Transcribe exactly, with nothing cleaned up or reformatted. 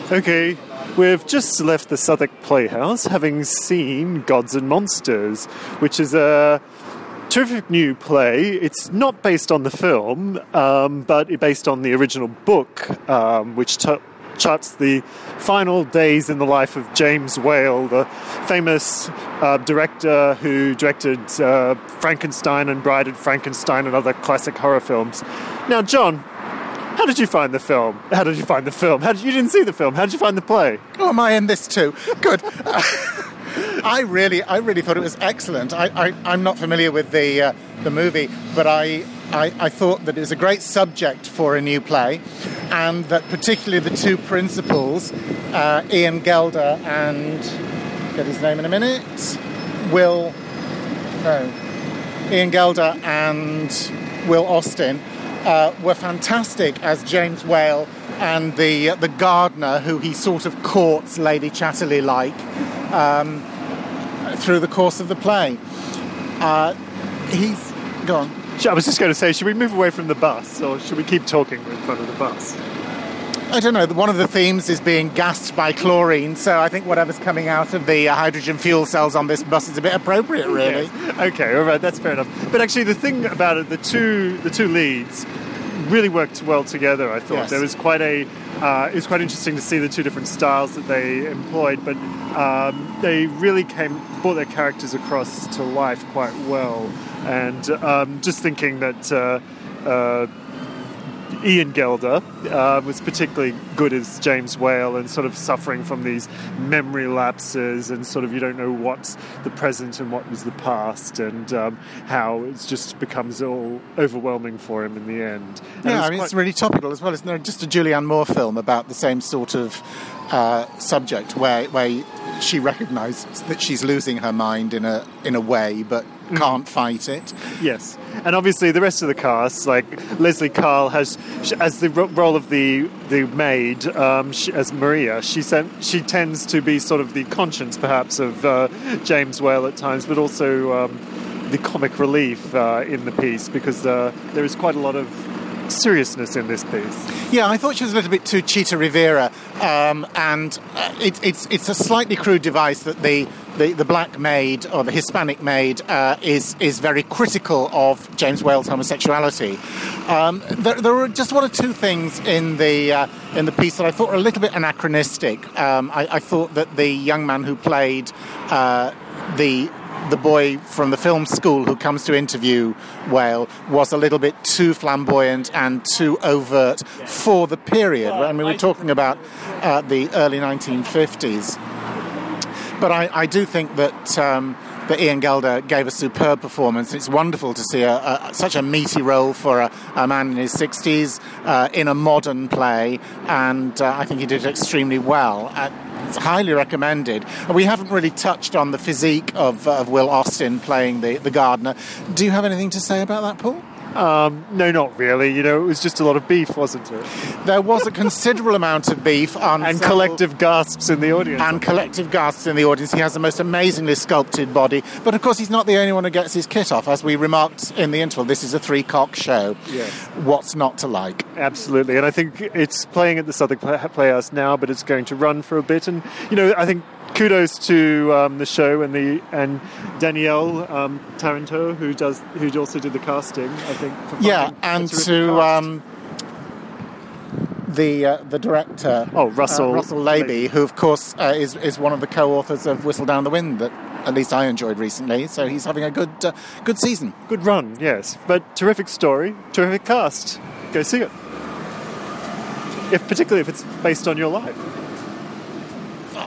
Okay, we've just left the Southwark Playhouse, having seen Gods and Monsters, which is a terrific new play. It's not based on the film, um, but based on the original book, um, which t- charts the final days in the life of James Whale, the famous uh, director who directed uh, Frankenstein and Bride of Frankenstein and other classic horror films. Now, John, how did you find the film? How did you find the film? How did you, you didn't see the film. How did you find the play? Oh, am I in this too? Good. I really, I really thought it was excellent. I, I, I'm not familiar with the uh, the movie, but I, I, I thought that it was a great subject for a new play, and that particularly the two principals, uh, Ian Gelder and get his name in a minute, Will, no, Ian Gelder and Will Austin, uh, were fantastic as James Whale and the uh, the gardener who he sort of courts Lady Chatterley like. Um, through the course of the play. Uh, he's... Go on. I was just going to say, should we move away from the bus, or should we keep talking in front of the bus? I don't know. One of the themes is being gassed by chlorine, so I think whatever's coming out of the uh, hydrogen fuel cells on this bus is a bit appropriate, really. Yes. Okay, all right, that's fair enough. But actually, the thing about it, the two the two leads really worked well together, I thought. Yes. There was quite a... Uh, it was quite interesting to see the two different styles that they employed, but um, they really came brought their characters across to life quite well. And um, just thinking that uh, uh, Ian Gelder uh, was particularly good as James Whale, and sort of suffering from these memory lapses, and sort of you don't know what's the present and what was the past, and um, how it just becomes all overwhelming for him in the end. And yeah, it I mean, quite... it's really topical as well, isn't there? Just a Julianne Moore film about the same sort of uh, subject, where where she recognises that she's losing her mind in a in a way, but mm. can't fight it. Yes, and obviously the rest of the cast, like Leslie Carl has, as the role of the the maid, um, she, as Maria, she she tends to be sort of the conscience, perhaps, of uh, James Whale at times, but also um, the comic relief uh, in the piece, because uh, there is quite a lot of seriousness in this piece. Yeah, I thought she was a little bit too Cheetah Rivera, um, and uh, it, it's it's a slightly crude device that the, the, the black maid or the Hispanic maid uh, is is very critical of James Whale's homosexuality. Um, there, there were just one or two things in the uh, in the piece that I thought were a little bit anachronistic. Um, I, I thought that the young man who played uh, the the boy from the film school who comes to interview Whale was a little bit too flamboyant and too overt for the period. I mean, we're talking about uh, the early nineteen fifties. But I, I do think that um, that Ian Gelder gave a superb performance. It's wonderful to see a, a, such a meaty role for a, a man in his sixties uh, in a modern play, and uh, I think he did extremely well. Uh, It's highly recommended. We haven't really touched on the physique of, uh, of Will Austin playing the, the gardener. Do you have anything to say about that, Paul? Um, no, not really. You know, it was just a lot of beef, wasn't it? There was a considerable amount of beef on and several... collective gasps in the audience. And collective gasps in the audience. He has the most amazingly sculpted body. But, of course, he's not the only one who gets his kit off. As we remarked in the interval, this is a three-cock show. Yes. What's not to like? Absolutely. And I think it's playing at the Southwark Playhouse now, but it's going to run for a bit. And, you know, I think kudos to um, the show and the and Danielle um, Taranto, who does who also did the casting, I think. For yeah, and to um, the uh, the director, oh Russell uh, Russell Laby, who of course uh, is is one of the co-authors of Whistle Down the Wind that at least I enjoyed recently. So he's having a good uh, good season, good run, yes. But terrific story, terrific cast. Go see it, if particularly if it's based on your life.